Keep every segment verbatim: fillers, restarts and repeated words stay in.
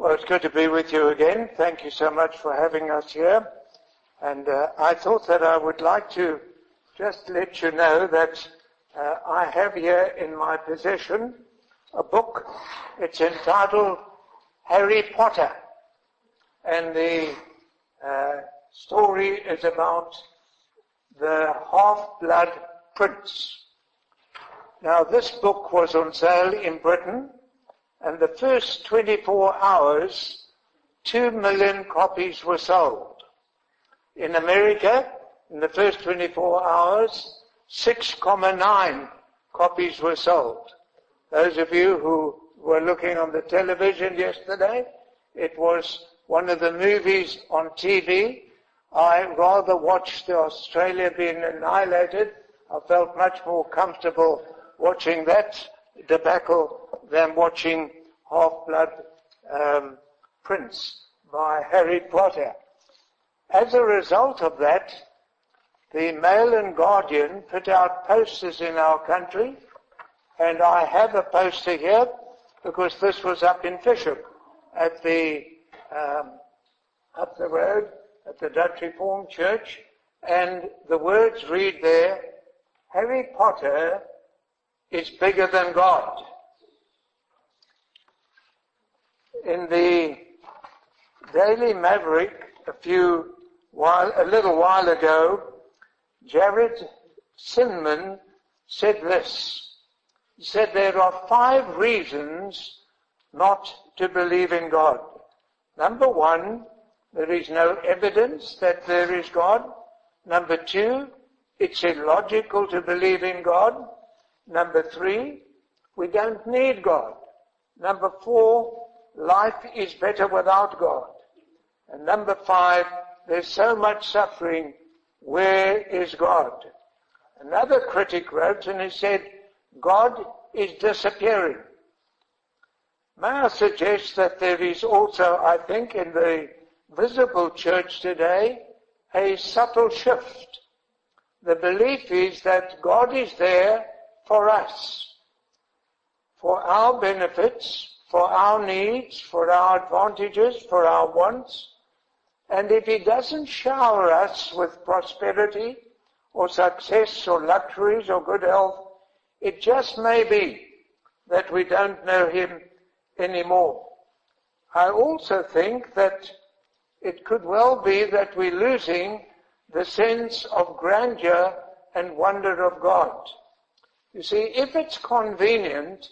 Well, it's good to be with you again. Thank you so much for having us here. And uh, I thought that I would like to just let you know that uh, I have here in my possession a book. It's entitled Harry Potter. And the uh, story is about the Half-Blood Prince. Now, this book was on sale in Britain, and the first twenty-four hours, two million copies were sold. In America, in the first twenty-four hours, six point nine copies were sold. Those of you who were looking on the television yesterday, it was one of the movies on T V. I rather watched Australia being annihilated. I felt much more comfortable watching that debacle than watching Half-Blood um, Prince by Harry Potter. As a result of that, the Mail and Guardian put out posters in our country, and I have a poster here because this was up in Fishhook at the um, up the road at the Dutch Reformed Church, and the words read there, Harry Potter is bigger than God. In the Daily Maverick a few while, a little while ago, Jared Sinman said this. He said there are five reasons not to believe in God. Number one, there is no evidence that there is God. Number two, it's illogical to believe in God. Number three, we don't need God. Number four, life is better without God. And number five, there's so much suffering. Where is God? Another critic wrote and he said, God is disappearing. May I suggest that there is also, I think, in the visible church today, a subtle shift. The belief is that God is there for us, for our benefits, for our needs, for our advantages, for our wants. And if He doesn't shower us with prosperity or success or luxuries or good health, it just may be that we don't know Him anymore. I also think that it could well be that we're losing the sense of grandeur and wonder of God. You see, if it's convenient,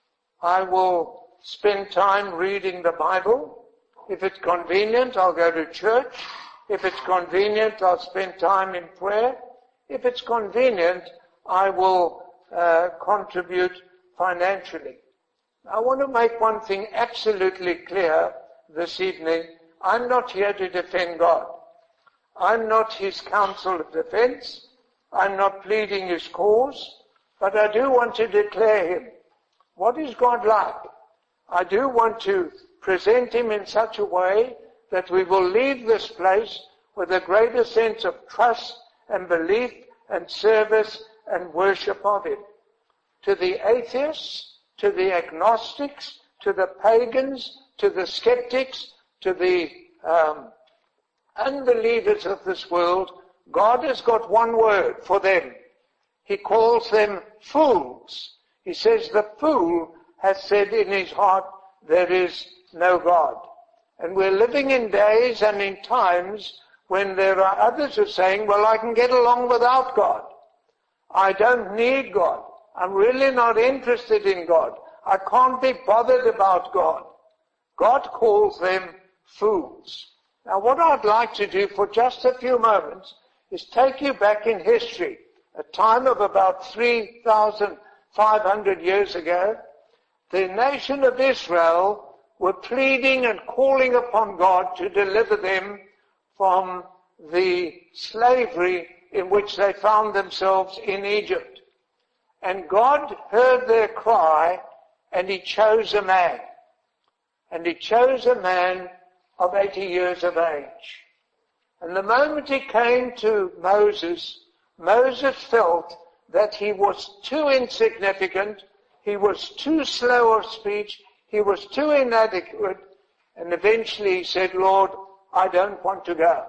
I will spend time reading the Bible. If it's convenient, I'll go to church. If it's convenient, I'll spend time in prayer. If it's convenient, I will uh, contribute financially. I want to make one thing absolutely clear this evening. I'm not here to defend God. I'm not His counsel of defense. I'm not pleading His cause. But I do want to declare Him. What is God like? I do want to present Him in such a way that we will leave this place with a greater sense of trust and belief and service and worship of Him. To the atheists, to the agnostics, to the pagans, to the skeptics, to the um, unbelievers of this world, God has got one word for them. He calls them fools. He says the fool has said in his heart, there is no God. And we're living in days and in times when there are others who are saying, well, I can get along without God. I don't need God. I'm really not interested in God. I can't be bothered about God. God calls them fools. Now, what I'd like to do for just a few moments is take you back in history, a time of about three thousand five hundred years ago. The nation of Israel were pleading and calling upon God to deliver them from the slavery in which they found themselves in Egypt. And God heard their cry, and He chose a man. And He chose a man of eighty years of age. And the moment He came to Moses, Moses felt that he was too insignificant, he was too slow of speech, he was too inadequate, And eventually he said, Lord, I don't want to go.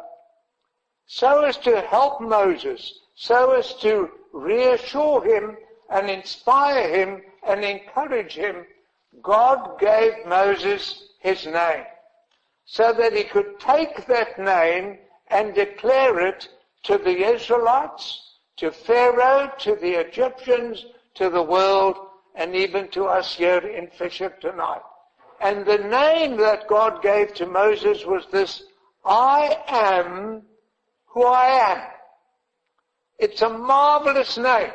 So as to help Moses, so as to reassure him and inspire him and encourage him, God gave Moses his name, so that he could take that name and declare it to the Israelites, to Pharaoh, to the Egyptians, to the world, and even to us here in Fisher tonight. And the name that God gave to Moses was this, I am who I am. It's a marvelous name.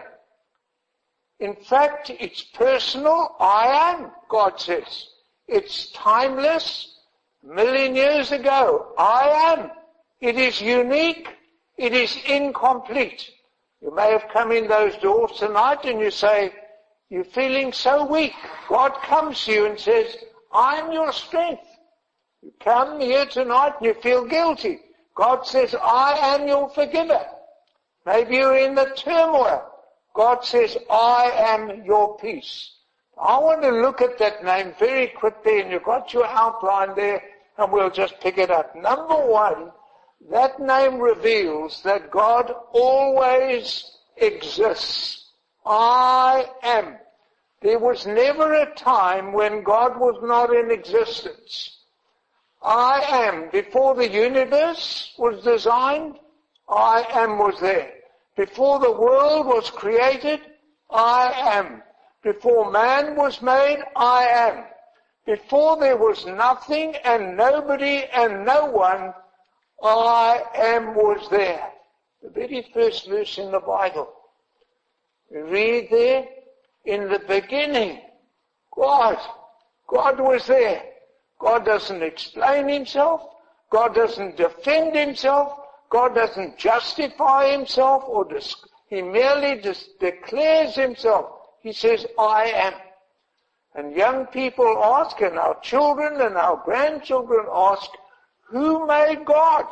In fact, it's personal. I am, God says. It's timeless. A million years ago, I am. It is unique. It is incomplete. You may have come in those doors tonight and you say, you're feeling so weak. God comes to you and says, I'm your strength. You come here tonight and you feel guilty. God says, I am your forgiver. Maybe you're in the turmoil. God says, I am your peace. I want to look at that name very quickly, and you've got your outline there, and we'll just pick it up. Number one, that name reveals that God always exists. I am. There was never a time when God was not in existence. I am. Before the universe was designed, I am was there. Before the world was created, I am. Before man was made, I am. Before there was nothing and nobody and no one, I am was there. The very first verse in the Bible. We read there, in the beginning, God. God was there. God doesn't explain himself. God doesn't defend himself. God doesn't justify himself, or dis- he merely dis- declares himself. He says, I am. And young people ask, and our children and our grandchildren ask, who made God?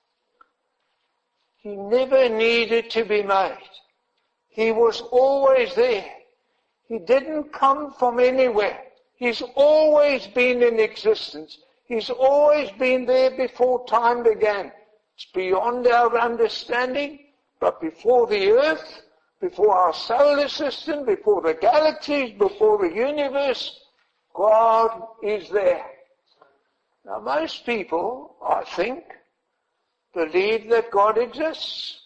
He never needed to be made. He was always there. He didn't come from anywhere. He's always been in existence. He's always been there before time began. It's beyond our understanding, but before the earth, before our solar system, before the galaxies, before the universe, God is there. Now most people, I think, believe that God exists.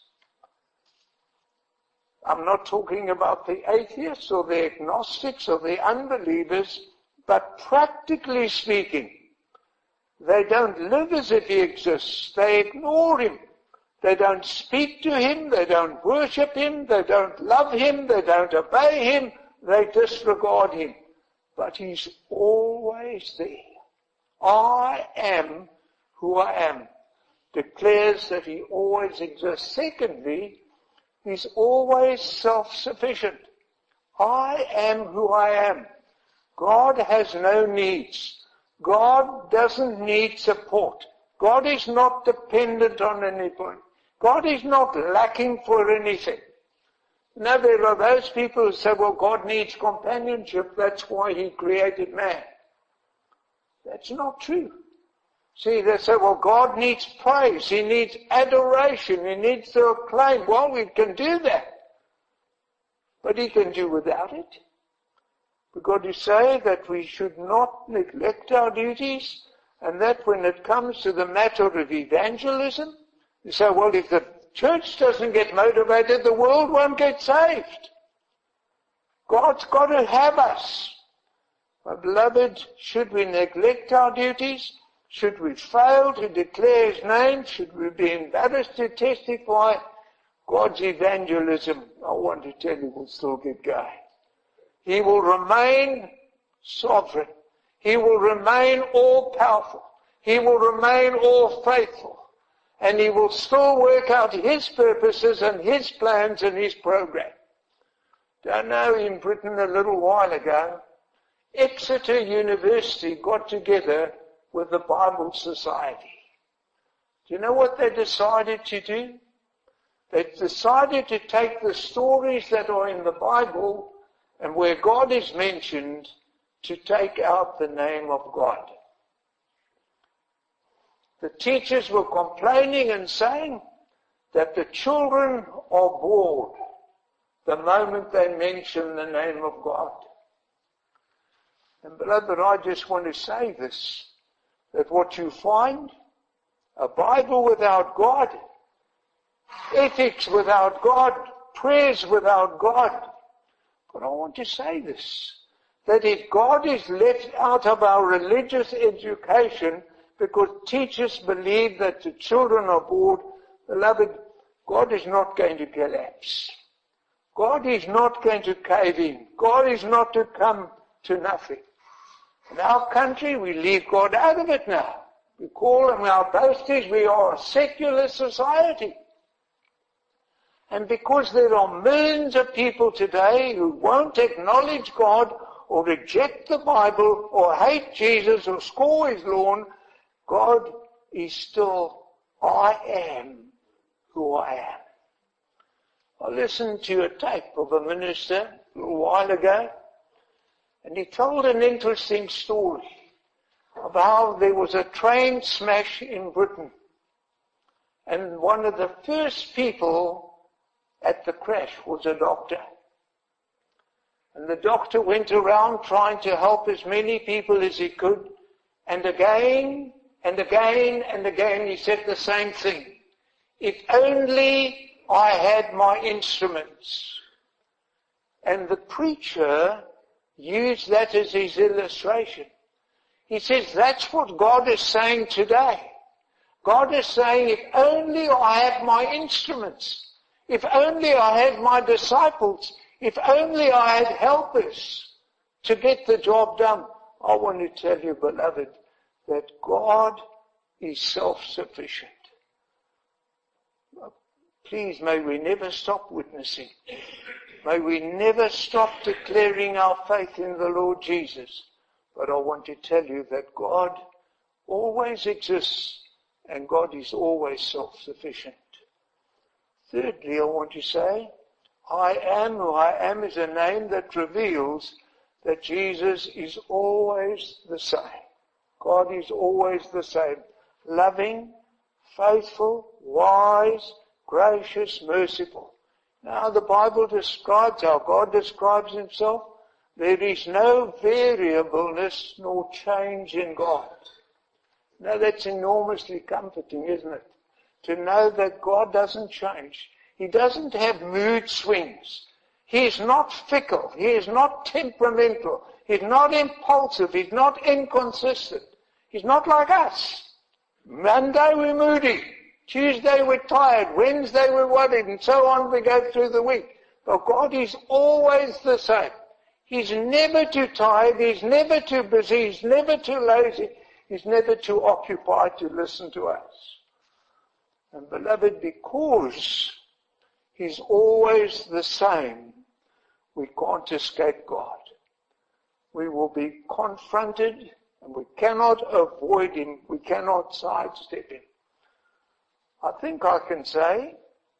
I'm not talking about the atheists or the agnostics or the unbelievers, but practically speaking, they don't live as if he exists. They ignore him. They don't speak to him. They don't worship him. They don't love him. They don't obey him. They disregard him. But he's always there. I am who I am. Declares that he always exists. Secondly, he's always self-sufficient. I am who I am. God has no needs. God doesn't need support. God is not dependent on anybody. God is not lacking for anything. Now there are those people who say, well, God needs companionship, that's why he created man. That's not true. See, they say, well, God needs praise, he needs adoration, he needs to acclaim. Well, we can do that. But he can do without it. We've got to say that we should not neglect our duties, and that when it comes to the matter of evangelism, you say, well, if the church doesn't get motivated, the world won't get saved. God's got to have us. My beloved, should we neglect our duties? Should we fail to declare his name? Should we be embarrassed to testify? God's evangelism, I want to tell you, will still get going. He will remain sovereign. He will remain all-powerful. He will remain all-faithful. And he will still work out his purposes and his plans and his program. Don't know, in Britain a little while ago, Exeter University got together with the Bible Society. Do you know what they decided to do? They decided to take the stories that are in the Bible and where God is mentioned, to take out the name of God. The teachers were complaining and saying that the children are bored the moment they mention the name of God. And beloved, I just want to say this, that what you find, a Bible without God, ethics without God, prayers without God. But I want to say this, that if God is left out of our religious education because teachers believe that the children are bored, beloved, God is not going to collapse. God is not going to cave in. God is not to come to nothing. In our country, we leave God out of it now. We call him our boasters. We are a secular society. And because there are millions of people today who won't acknowledge God or reject the Bible or hate Jesus or score his lawn, God is still, I am who I am. I listened to a tape of a minister a little while ago, and he told an interesting story of how there was a train smash in Britain. And one of the first people at the crash was a doctor. And the doctor went around trying to help as many people as he could. And again, and again, and again, he said the same thing. If only I had my instruments. And the preacher used that as his illustration. He says, that's what God is saying today. God is saying, if only I have my instruments, if only I had my disciples, if only I had helpers to get the job done. I want to tell you, beloved, that God is self-sufficient. Please, may we never stop witnessing. May we never stop declaring our faith in the Lord Jesus. But I want to tell you that God always exists and God is always self-sufficient. Thirdly, I want to say, I am who I am is a name that reveals that Jesus is always the same. God is always the same. Loving, faithful, wise, gracious, merciful. Now the Bible describes how God describes himself. There is no variableness nor change in God. Now that's enormously comforting, isn't it? To know that God doesn't change. He doesn't have mood swings. He is not fickle. He is not temperamental. He's not impulsive. He's not inconsistent. He's not like us. Monday we're moody. Tuesday we're tired. Wednesday we're worried. And so on we go through the week. But God is always the same. He's never too tired. He's never too busy. He's never too lazy. He's never too occupied to listen to us. And beloved, because he's always the same, we can't escape God. We will be confronted and we cannot avoid him. We cannot sidestep him. I think I can say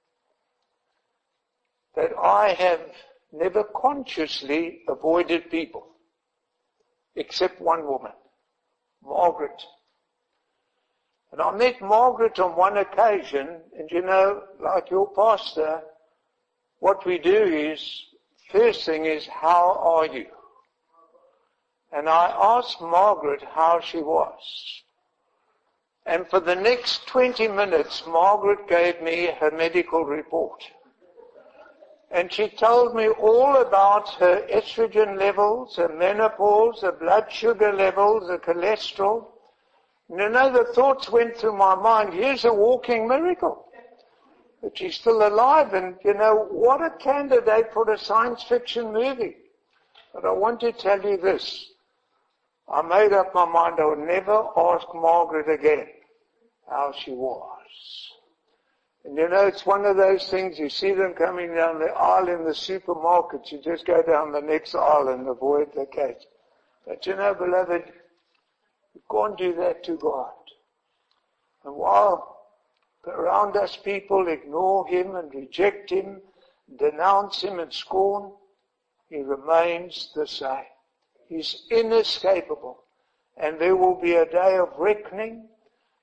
that I have never consciously avoided people, except one woman, Margaret. And I met Margaret on one occasion, and you know, like your pastor, what we do is, first thing is, how are you? And I asked Margaret how she was. And for the next twenty minutes, Margaret gave me her medical report. And she told me all about her estrogen levels, her menopause, her blood sugar levels, her cholesterol. And you know, the thoughts went through my mind, here's a walking miracle. That she's still alive, and you know, what a candidate for a science fiction movie. But I want to tell you this. I made up my mind I would never ask Margaret again how she was. And you know, it's one of those things, you see them coming down the aisle in the supermarket, you just go down the next aisle and avoid the case. But you know, beloved, you can't do that to God. And while around us people ignore him and reject him, denounce him and scorn, he remains the same. He's inescapable. And there will be a day of reckoning,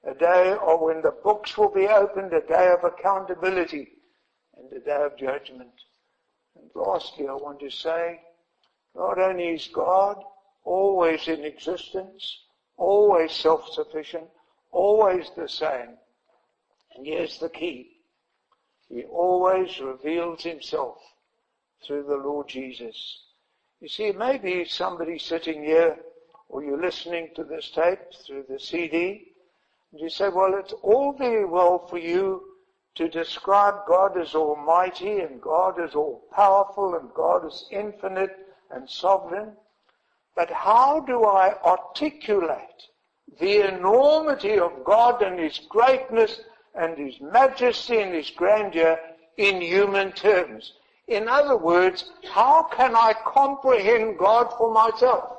a day of when the books will be opened, a day of accountability, and a day of judgment. And lastly, I want to say, not only is God always in existence, always self-sufficient, always the same, and here's the key. He always reveals himself through the Lord Jesus. You see, maybe somebody sitting here, or you're listening to this tape through the C D, and you say, well, it's all very well for you to describe God as almighty, and God as all-powerful, and God as infinite and sovereign, but how do I articulate the enormity of God and His greatness and His majesty and His grandeur in human terms? In other words, how can I comprehend God for myself?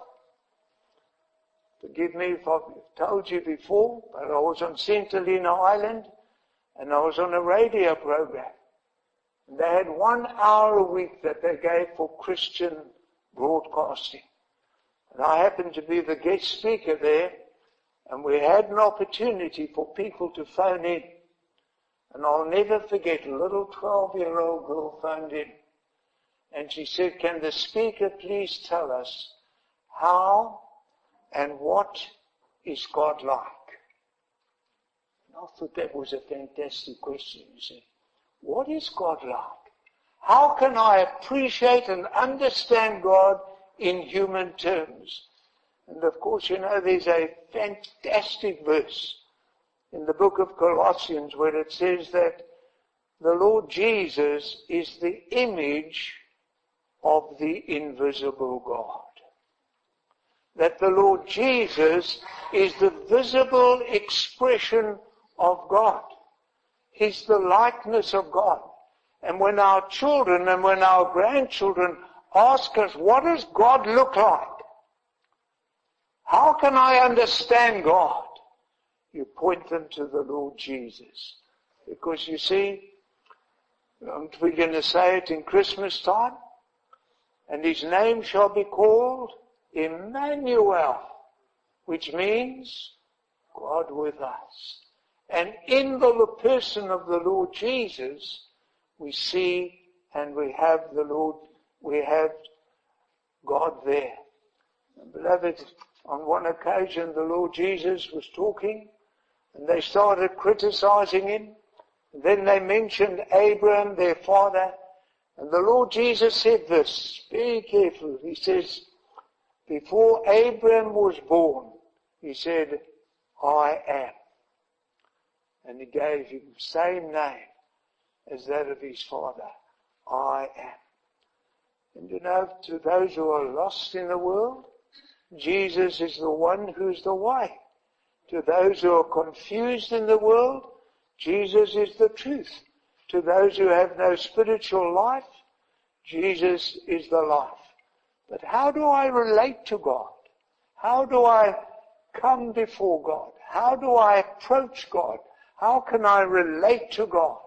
Forgive me if I've told you before, but I was on Saint Helena Island, and I was on a radio program. And they had one hour a week that they gave for Christian broadcasting. And I happened to be the guest speaker there, and we had an opportunity for people to phone in. And I'll never forget, a little twelve-year-old girl phoned in. And she said, can the speaker please tell us how and what is God like? And I thought that was a fantastic question, you see. What is God like? How can I appreciate and understand God in human terms? And of course, you know, there's a fantastic verse in the book of Colossians where it says that the Lord Jesus is the image of the invisible God. That the Lord Jesus is the visible expression of God. He's the likeness of God. And when our children and when our grandchildren ask us, what does God look like? How can I understand God? You point them to the Lord Jesus. Because you see, we're going to say it in Christmas time, and His name shall be called Emmanuel, which means God with us. And in the person of the Lord Jesus, we see and we have the Lord, we have God there. And beloved, on one occasion the Lord Jesus was talking, and they started criticizing Him. And then they mentioned Abraham, their father, and the Lord Jesus said this, very careful. He says, before Abraham was born, He said, I am. And He gave him the same name as that of his father, I am. And you know, to those who are lost in the world, Jesus is the one who's the way. To those who are confused in the world, Jesus is the truth. To those who have no spiritual life, Jesus is the life. But how do I relate to God? How do I come before God? How do I approach God? How can I relate to God?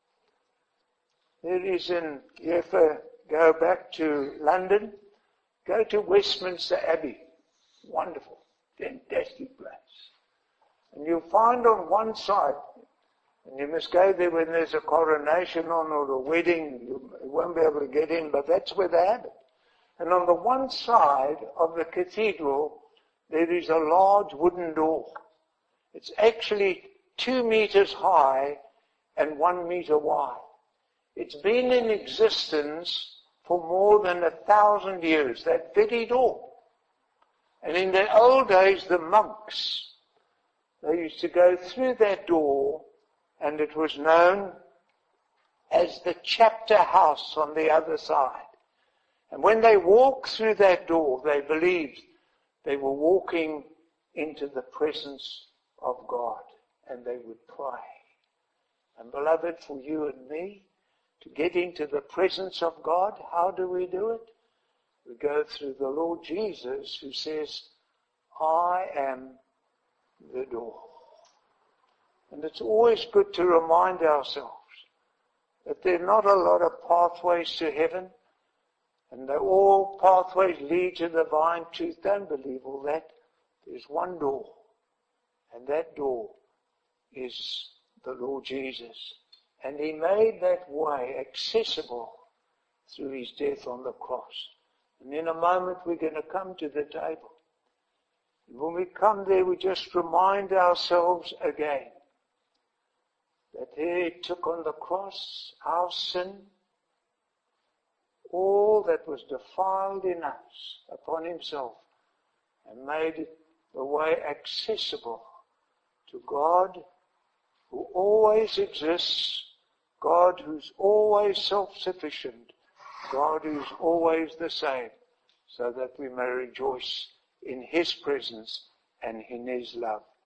There is in, you have to go back to London, go to Westminster Abbey. Wonderful, fantastic place. And you'll find on one side, and you must go there when there's a coronation on or a wedding, you won't be able to get in, but that's where they have it. And on the one side of the cathedral, there is a large wooden door. It's actually two meters high and one meter wide. It's been in existence for more than a thousand years, that very door. And in the old days, the monks, they used to go through that door, and it was known as the chapter house on the other side. And when they walked through that door, they believed they were walking into the presence of God, and they would pray. And beloved, for you and me, to get into the presence of God, how do we do it? We go through the Lord Jesus, who says, I am the door. And it's always good to remind ourselves that there are not a lot of pathways to heaven, and that all pathways lead to the divine truth. Don't believe all that. There's one door, and that door is the Lord Jesus. And he made that way accessible through his death on the cross. And in a moment we're going to come to the table. And when we come there, we just remind ourselves again that he took on the cross our sin, all that was defiled in us upon himself, and made the way accessible to God, who always exists, God who's always self-sufficient, God who's always the same, so that we may rejoice in his presence and in his love.